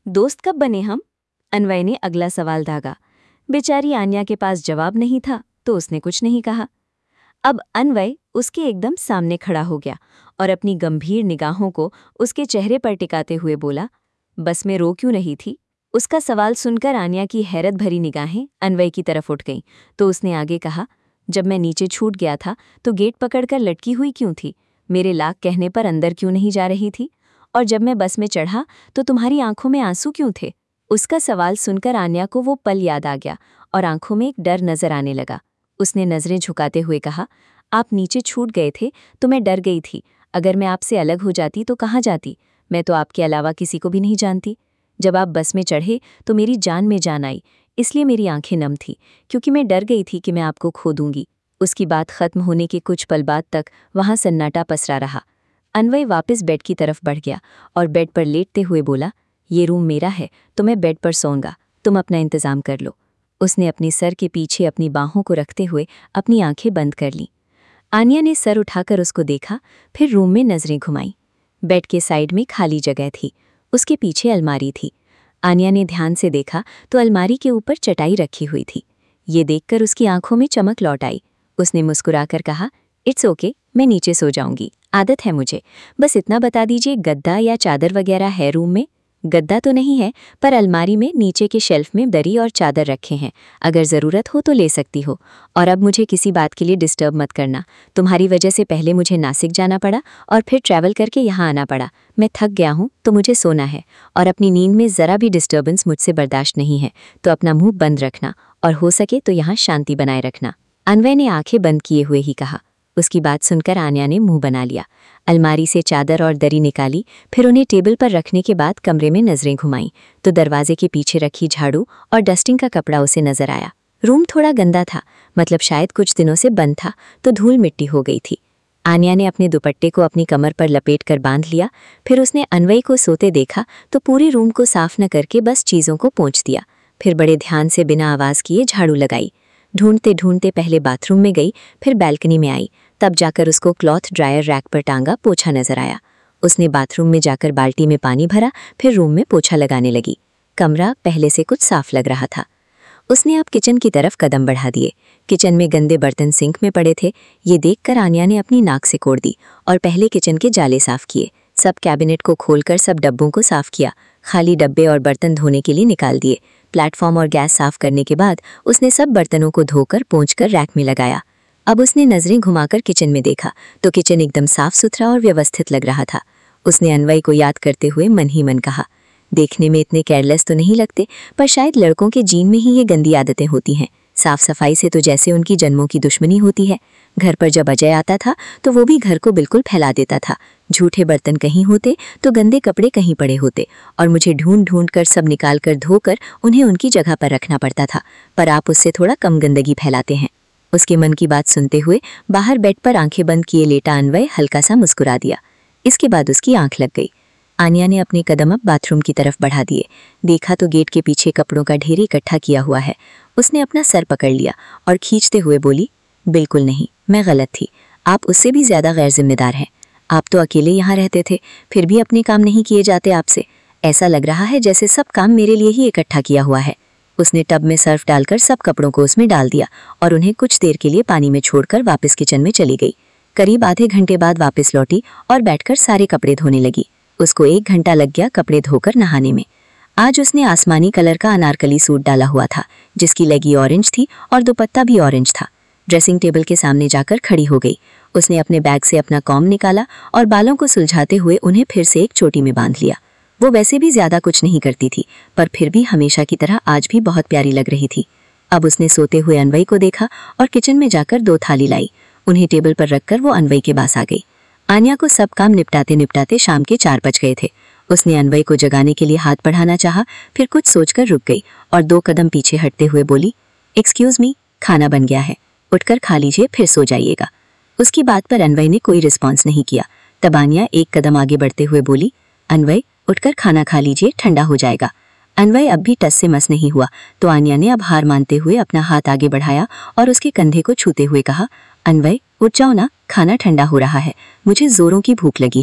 दोस्त कब बने हम? अन्वय ने अगला सवाल दागा। बेचारी आन्या के पास जवाब नहीं था तो उसने कुछ नहीं कहा। अब अन्वय उसके एकदम सामने खड़ा हो गया और अपनी गंभीर निगाहों को उसके चेहरे पर टिकाते हुए बोला, बस में रो क्यों रही थी? उसका सवाल सुनकर आन्या की हैरत भरी निगाहें अन्वय की तरफ उठ गईं तो उसने आगे कहा, जब मैं नीचे छूट गया था तो गेट पकड़कर लटकी हुई क्यों थी? मेरे लाख कहने पर अंदर क्यों नहीं जा रही थी? और जब मैं बस में चढ़ा तो तुम्हारी आंखों में आंसू क्यों थे? उसका सवाल सुनकर आन्या को वो पल याद आ गया और आंखों में एक डर नजर आने लगा। उसने नजरें झुकाते हुए कहा, आप नीचे छूट गए थे तो मैं डर गई थी। अगर मैं आपसे अलग हो जाती तो कहाँ जाती? मैं तो आपके अलावा किसी को भी नहीं जानती। जब आप बस में चढ़े तो मेरी जान में जान आई, इसलिए मेरी आंखें नम थी, क्योंकि मैं डर गई थी कि मैं आपको खो दूंगी। उसकी बात खत्म होने के कुछ पल बाद तक वहां सन्नाटा पसरा रहा। अन्वय वापस बेड की तरफ बढ़ गया और बेड पर लेटते हुए बोला, ये रूम मेरा है तो मैं बेड पर सोऊंगा, तुम अपना इंतजाम कर लो। उसने अपने सर के पीछे अपनी बाहों को रखते हुए अपनी आंखें बंद कर लीं। आन्या ने सर उठाकर उसको देखा, फिर रूम में नजरें घुमाईं। बेड के साइड में खाली जगह थी, उसके पीछे अलमारी थी। आन्या ने ध्यान से देखा तो अलमारी के ऊपर चटाई रखी हुई थी। ये देखकर उसकी आंखों में चमक लौट आई। उसने मुस्कुराकर कहा, इट्स ओके, मैं नीचे सो जाऊंगी, आदत है मुझे। बस इतना बता दीजिए, गद्दा या चादर वगैरह है रूम में? गद्दा तो नहीं है, पर अलमारी में नीचे के शेल्फ में दरी और चादर रखे हैं, अगर ज़रूरत हो तो ले सकती हो। और अब मुझे किसी बात के लिए डिस्टर्ब मत करना। तुम्हारी वजह से पहले मुझे नासिक जाना पड़ा और फिर ट्रैवल करके यहाँ आना पड़ा। मैं थक गया हूँ तो मुझे सोना है और अपनी नींद में ज़रा भी डिस्टर्बेंस मुझसे बर्दाश्त नहीं है, तो अपना मुंह बंद रखना और हो सके तो यहाँ शांति बनाए रखना। अन्वय ने आंखें बंद किए हुए ही कहा। उसकी बात सुनकर आन्या ने मुंह बना लिया। अलमारी से चादर और दरी निकाली, फिर उन्हें टेबल पर रखने के बाद कमरे में नजरें घुमाईं तो दरवाजे के पीछे रखी झाड़ू और डस्टिंग का कपड़ा उसे नजर आया। रूम थोड़ा गंदा था, मतलब शायद कुछ दिनों से बंद था, तो धूल मिट्टी हो गई थी। आन्या ने अपने दुपट्टे को अपनी कमर पर लपेट कर बांध लिया। फिर उसने अन्वय को सोते देखा तो पूरे रूम को साफ न करके बस चीज़ों को पोंछ दिया। फिर बड़े ध्यान से बिना आवाज़ किए झाड़ू लगाई। ढूंढते ढूंढते पहले बाथरूम में गई, फिर बैल्कनी में आई, तब जाकर उसको क्लॉथ ड्रायर रैक पर टांगा पोछा नजर आया। उसने बाथरूम में जाकर बाल्टी में पानी भरा, फिर रूम में पोछा लगाने लगी। कमरा पहले से कुछ साफ लग रहा था। उसने अब किचन की तरफ कदम बढ़ा दिए। किचन में गंदे बर्तन सिंक में पड़े थे। ये देखकर आन्या ने अपनी नाक से कोड़ दी और पहले किचन के जाले साफ किए। सब कैबिनेट को खोलकर सब डब्बों को साफ किया। खाली डब्बे और बर्तन धोने के लिए निकाल दिए। प्लेटफॉर्म और गैस साफ करने के बाद उसने सब बर्तनों को धोकर पोंछकर रैक में लगाया। अब उसने नजरें घुमाकर किचन में देखा तो किचन एकदम साफ सुथरा और व्यवस्थित लग रहा था। उसने अन्वय को याद करते हुए मन ही मन कहा, देखने में इतने केयरलेस तो नहीं लगते, पर शायद लड़कों के जीन में ही ये गंदी आदतें होती हैं। साफ सफाई से तो जैसे उनकी जन्मों की दुश्मनी होती है। घर पर जब अजय आता था तो वो भी घर को बिल्कुल फैला देता था। झूठे बर्तन कहीं होते तो गंदे कपड़े कहीं पड़े होते और मुझे ढूंढ ढूंढ कर सब निकाल कर धोकर उन्हें उनकी जगह पर रखना पड़ता था, पर आप उससे थोड़ा कम गंदगी फैलाते हैं। उसके मन की बात सुनते हुए बाहर बेड पर आंखें बंद किए लेटा अन्वय हल्का सा मुस्कुरा दिया। इसके बाद उसकी आंख लग गई। आन्या ने अपने कदम अब बाथरूम की तरफ बढ़ा दिए। देखा तो गेट के पीछे कपड़ों का ढेर इकट्ठा किया हुआ है। उसने अपना सर पकड़ लिया और खींचते हुए बोली, बिल्कुल नहीं, मैं गलत थी। आप उससे भी ज्यादा गैर जिम्मेदार हैं। आप तो अकेले यहाँ रहते थे, फिर भी अपने काम नहीं किए जाते आपसे। ऐसा लग रहा है जैसे सब काम मेरे लिए ही इकट्ठा किया हुआ है। उसने टब में सर्फ डालकर सब कपड़ों को उसमें डाल दिया और उन्हें कुछ देर के लिए पानी में छोड़कर वापस किचन में चली गई। करीब आधे घंटे बाद वापस लौटी और बैठकर सारे कपड़े धोने लगी। उसको 1 घंटा लग गया कपड़े धोकर नहाने में। आज उसने आसमानी कलर का अनारकली सूट डाला हुआ था, जिसकी लेगी ऑरेंज थी और दुपट्टा भी ऑरेंज था। ड्रेसिंग टेबल के सामने जाकर खड़ी हो गई। उसने अपने बैग से अपना कॉम्ब निकाला और बालों को सुलझाते हुए उन्हें फिर से एक चोटी में बांध लिया। वो वैसे भी ज्यादा कुछ नहीं करती थी, पर फिर भी हमेशा की तरह आज भी बहुत प्यारी लग रही थी। अब उसने सोते हुए अन्वय को देखा और किचन में जाकर 2 थाली लाई। उन्हें टेबल पर रखकर वो अन्वय के पास आ गई। आन्या को सब काम निपटाते निपटाते शाम के 4 बज गए थे। उसने अन्वय को जगाने के लिए हाथ बढ़ाना चाहा, फिर कुछ सोचकर रुक गई और 2 कदम पीछे हटते हुए बोली, एक्सक्यूज मी, खाना बन गया है, उठकर खा लीजिए, फिर सो जाइएगा। उसकी बात पर अन्वय ने कोई रिस्पॉन्स नहीं किया। तब आन्या 1 कदम आगे बढ़ते हुए बोली, अन्वय उठकर खाना खा लीजिए, ठंडा हो जाएगा। अन्वय अब भी टस से मस नहीं हुआ, तो आन्या ने अब हार मानते हुए अपना हाथ आगे बढ़ाया और उसके कंधे को छूते हुए कहा, अन्वय उठ जाओ ना, खाना ठंडा हो रहा है, मुझे जोरों की भूख लगी है।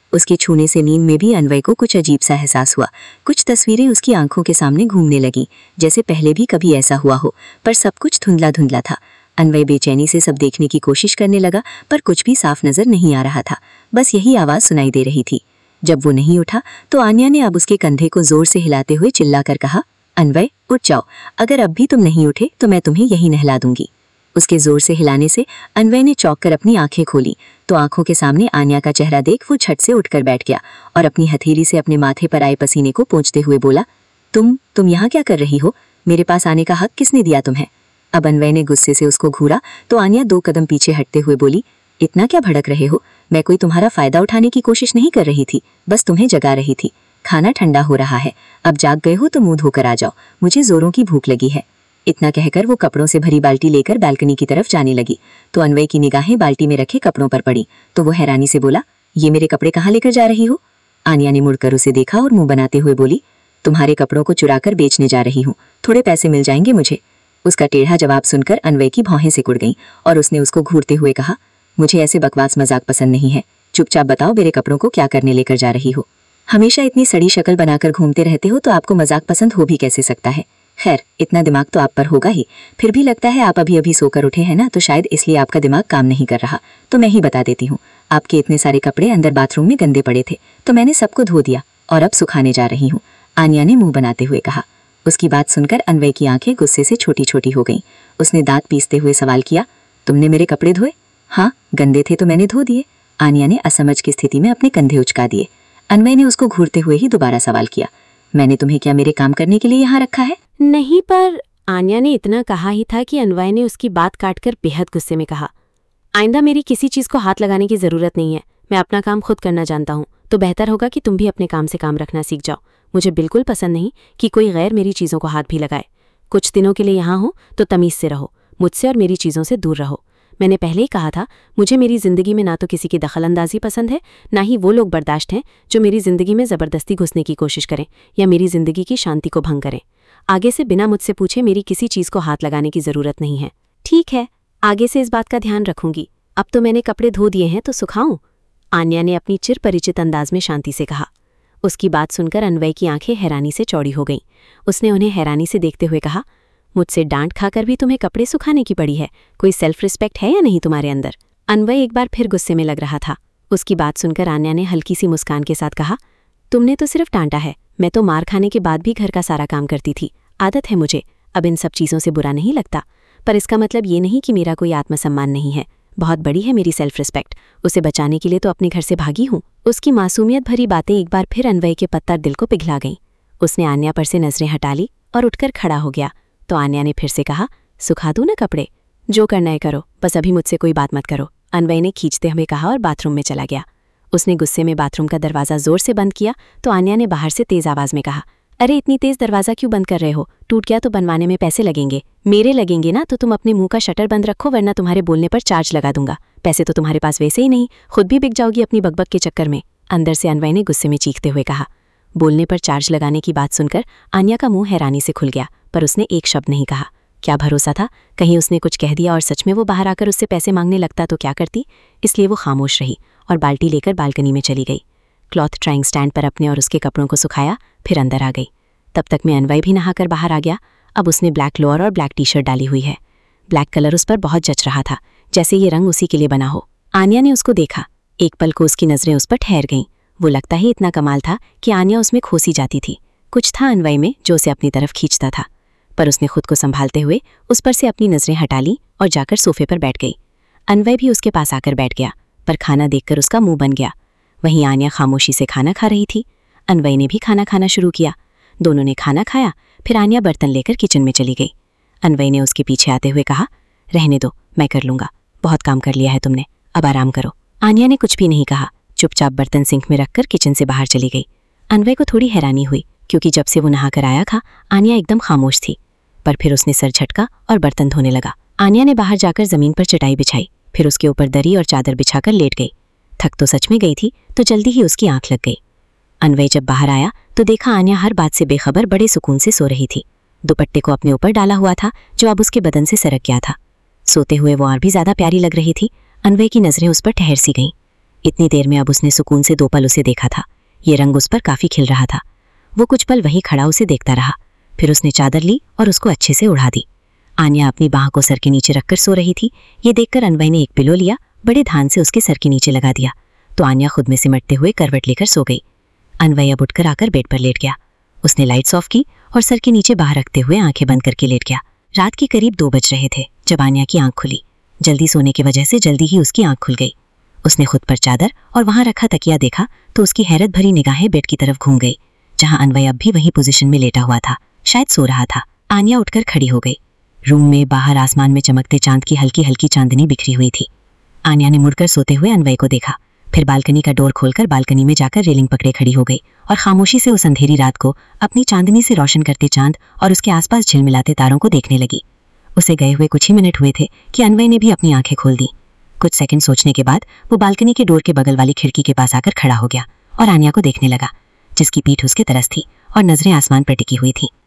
उसके छूने से नींद में भी अन्वय को कुछ अजीब सा एहसास हुआ। कुछ तस्वीरें उसकी आंखों के सामने घूमने लगीं, जैसे पहले भी कभी ऐसा हुआ हो, पर सब कुछ धुंधला धुंधला था। अन्वय बेचैनी से सब देखने की कोशिश करने लगा, पर कुछ भी साफ नजर नहीं आ रहा था। बस यही आवाज सुनाई दे रही थी। जब वो नहीं उठा तो आन्या ने अब उसके कंधे को जोर से हिलाते हुए चिल्लाकर कहा, अन्वय उठ जाओ, अगर अब भी तुम नहीं उठे तो मैं तुम्हें यही नहला दूंगी। उसके जोर से हिलाने से अन्वय ने चौंक कर अपनी आंखें खोली तो आंखों के सामने आन्या का चेहरा देख वो झट से उठकर बैठ गया और अपनी हथेली से अपने माथे पर आए पसीने को पोंछते हुए बोला, तुम यहाँ क्या कर रही हो? मेरे पास आने का हक किसने दिया तुम्हें? अब अन्वय ने गुस्से से उसको घूरा तो आन्या 2 कदम पीछे हटते हुए बोली, इतना क्या भड़क रहे हो? मैं कोई तुम्हारा फायदा उठाने की कोशिश नहीं कर रही थी, बस तुम्हें जगा रही थी। खाना ठंडा हो रहा है, अब जाग गए हो तो मुंह धोकर आ जाओ, मुझे जोरों की भूख लगी है। इतना कहकर वो कपड़ों से भरी बाल्टी लेकर बालकनी की तरफ जाने लगी तो अन्वय की निगाहें बाल्टी में रखे कपड़ों पर पड़ी तो वो हैरानी से बोला, ये मेरे कपड़े कहाँ लेकर जा रही हो? आन्या ने मुड़कर उसे देखा और मुंह बनाते हुए बोली, तुम्हारे कपड़ों को चुराकर बेचने जा रही हूँ, थोड़े पैसे मिल जाएंगे मुझे। उसका टेढ़ा जवाब सुनकर अन्वय की भौहें सिकुड़ गईं और उसने उसको घूरते हुए कहा, मुझे ऐसे बकवास मजाक पसंद नहीं है, चुपचाप बताओ मेरे कपड़ों को क्या करने लेकर जा रही हो? हमेशा इतनी सड़ी शक्ल बनाकर घूमते रहते हो तो आपको मजाक पसंद हो भी कैसे सकता है? खैर, इतना दिमाग तो आप पर होगा ही, फिर भी लगता है आप अभी अभी सोकर उठे हैं ना, तो शायद इसलिए आपका दिमाग काम नहीं कर रहा। तो मैं ही बता देती हूँ, आपके इतने सारे कपड़े अंदर बाथरूम में गंदे पड़े थे तो मैंने सबको धो दिया और अब सुखाने जा रही हूँ, आन्या ने मुंह बनाते हुए कहा। उसकी बात सुनकर अन्वय की आंखें गुस्से से छोटी छोटी हो गईं। उसने दांत पीसते हुए सवाल किया, तुमने मेरे कपड़े धोए? हाँ, गंदे थे तो मैंने धो दिए। आन्या ने असमझ की स्थिति में अपने कंधे उचका दिए। अन्वय ने उसको घूरते हुए ही दोबारा सवाल किया, मैंने तुम्हें क्या मेरे काम करने के लिए यहाँ रखा है? नहीं, पर आन्या ने इतना कहा ही था कि अन्वय ने उसकी बात काटकर बेहद गुस्से में कहा, आइंदा मेरी किसी चीज को हाथ लगाने की जरूरत नहीं है, मैं अपना काम खुद करना जानता हूँ, तो बेहतर होगा कि तुम भी अपने काम से काम रखना सीख जाओ। मुझे बिल्कुल पसंद नहीं कि कोई गैर मेरी चीजों को हाथ भी लगाए। कुछ दिनों के लिए यहाँ हो तो तमीज से रहो, मुझसे और मेरी चीजों से दूर रहो। मैंने पहले ही कहा था, मुझे मेरी जिंदगी में ना तो किसी की दखलंदाजी पसंद है, ना ही वो लोग बर्दाश्त हैं जो मेरी जिंदगी में जबरदस्ती घुसने की कोशिश करें या मेरी जिंदगी की शांति को भंग करें। आगे से बिना मुझसे पूछे मेरी किसी चीज को हाथ लगाने की जरूरत नहीं है। ठीक है, आगे से इस बात का ध्यान रखूंगी। अब तो मैंने कपड़े धो दिए हैं तो सुखाऊं? आन्या ने अपनी चिर परिचित अंदाज में शांति से कहा। उसकी बात सुनकर अन्वय की आंखें हैरानी से चौड़ी हो गईं। उसने उन्हें हैरानी से देखते हुए कहा, मुझसे डांट खाकर भी तुम्हें कपड़े सुखाने की पड़ी है? कोई सेल्फ रिस्पेक्ट है या नहीं तुम्हारे अंदर? अन्वय एक बार फिर गुस्से में लग रहा था। उसकी बात सुनकर आन्या ने हल्की सी मुस्कान के साथ कहा, तुमने तो सिर्फ डांटा है, मैं तो मार खाने के बाद भी घर का सारा काम करती थी। आदत है मुझे, अब इन सब चीज़ों से बुरा नहीं लगता। पर इसका मतलब ये नहीं कि मेरा कोई आत्मसम्मान नहीं है। बहुत बड़ी है मेरी सेल्फ रिस्पेक्ट, उसे बचाने के लिए तो अपने घर से भागी हूँ। उसकी मासूमियत भरी बातें एक बार फिर अन्वय के पत्थर दिल को पिघला गईं। उसने आन्या पर से नजरें हटा ली और उठकर खड़ा हो गया तो आन्या ने फिर से कहा, सुखा दूँ ना कपड़े? जो करना है करो, बस अभी मुझसे कोई बात मत करो। अन्वय ने खींचते हुए कहा और बाथरूम में चला गया। उसने गुस्से में बाथरूम का दरवाज़ा जोर से बंद किया तो आन्या ने बाहर से तेज आवाज़ में कहा, अरे इतनी तेज दरवाज़ा क्यों बंद कर रहे हो? टूट गया तो बनवाने में पैसे लगेंगे। मेरे लगेंगे ना तो तुम अपने मुंह का शटर बंद रखो, वरना तुम्हारे बोलने पर चार्ज लगा दूंगा। पैसे तो तुम्हारे पास वैसे ही नहीं, खुद भी बिक जाओगी अपनी बकबक के चक्कर में। अंदर से अन्वय ने गुस्से में चीखते हुए कहा। बोलने पर चार्ज लगाने की बात सुनकर आन्या का मुंह हैरानी से खुल गया, पर उसने एक शब्द नहीं कहा। क्या भरोसा था, कहीं उसने कुछ कह दिया और सच में वो बाहर आकर उससे पैसे मांगने लगता तो क्या करती? इसलिए वो खामोश रही और बाल्टी लेकर बालकनी में चली गई। क्लॉथ ड्राइंग स्टैंड पर अपने और उसके कपड़ों को सुखाया, फिर अंदर आ गई। तब तक में अन्वय भी नहाकर बाहर आ गया। अब उसने ब्लैक लोअर और ब्लैक टी शर्ट डाली हुई है। ब्लैक कलर उस पर बहुत जच रहा था, जैसे ये रंग उसी के लिए बना हो। आन्या ने उसको देखा। एक पल को उसकी नजरें उस पर ठहर गईं। वो लगता ही इतना कमाल था कि आन्या उसमें खोसी जाती थी। कुछ था अन्वय में जो उसे अपनी तरफ खींचता था, पर उसने खुद को संभालते हुए उस पर से अपनी नजरें हटा ली और जाकर सोफे पर बैठ गई। अन्वय भी उसके पास आकर बैठ गया, पर खाना देखकर उसका मुंह बन गया। वहीं आन्या खामोशी से खाना खा रही थी। अन्वय ने भी खाना खाना शुरू किया। दोनों ने खाना खाया, फिर आन्या बर्तन लेकर किचन में चली गई। अन्वय ने उसके पीछे आते हुए कहा, रहने दो, मैं कर लूंगा, बहुत काम कर लिया है तुमने, अब आराम करो। आन्या ने कुछ भी नहीं कहा, चुपचाप बर्तन सिंक में रखकर किचन से बाहर चली गई। अन्वय को थोड़ी हैरानी हुई, क्योंकि जब से वो नहाकर आया था आन्या एकदम खामोश थी। पर फिर उसने सर झटका और बर्तन धोने लगा। आन्या ने बाहर जाकर जमीन पर चटाई बिछाई, फिर उसके ऊपर दरी और चादर बिछाकर लेट गई। थक तो सच में गई थी, तो जल्दी ही उसकी आंख लग गई। अन्वय जब बाहर आया तो देखा आन्या हर बात से बेखबर बड़े सुकून से सो रही थी। दुपट्टे को अपने ऊपर डाला हुआ था, जो अब उसके बदन से सरक गया था। सोते हुए वो और भी ज्यादा प्यारी लग रही थी। अन्वय की नजरें उस पर ठहर सी गईं। इतनी देर में अब उसने सुकून से 2 पल उसे देखा था। ये रंग उस पर काफी खिल रहा था। वो कुछ पल वहीं खड़ा उसे देखता रहा। फिर उसने चादर ली और उसको अच्छे से उड़ा दी। आन्या अपनी बाह को सर के नीचे रखकर सो रही थी। ये देखकर अनवय ने एक पिलो लिया, बड़े ध्यान से उसके सर के नीचे लगा दिया तो आन्या खुद में सिमटते हुए करवट लेकर सो गई। अनवय अब उठकर आकर बेड पर लेट गया। उसने लाइट्स ऑफ की और सर के नीचे बाहर रखते हुए आंखें बंद करके लेट गया। रात के करीब 2 बज रहे थे जब आन्या की आंख खुली। जल्दी सोने की वजह से जल्दी ही उसकी आंख खुल गई। उसने खुद पर चादर और वहां रखा तकिया देखा तो उसकी हैरत भरी निगाहें बेड की तरफ घूम गई, जहां अनवय अब भी वही पोजीशन में लेटा हुआ था, शायद सो रहा था। आन्या उठकर खड़ी हो गई। रूम में बाहर आसमान में चमकते चांद की हल्की हल्की चांदनी बिखरी हुई थी। आन्या ने मुड़कर सोते हुए अनवय को देखा, फिर बालकनी का डोर खोलकर बालकनी में जाकर रेलिंग पकड़े खड़ी हो गई और खामोशी से उस अंधेरी रात को अपनी चांदनी से रोशन करते चांद और उसके आसपास झिलमिलाते तारों को देखने लगी। उसे गए हुए कुछ ही मिनट हुए थे कि अनवय ने भी अपनी आंखें खोल दी। कुछ सेकंड सोचने के बाद वो बालकनी के डोर के बगल वाली खिड़की के पास आकर खड़ा हो गया और आन्या को देखने लगा, जिसकी पीठ उसके तरफ थी और नजरें आसमान पर टिकी हुई थी।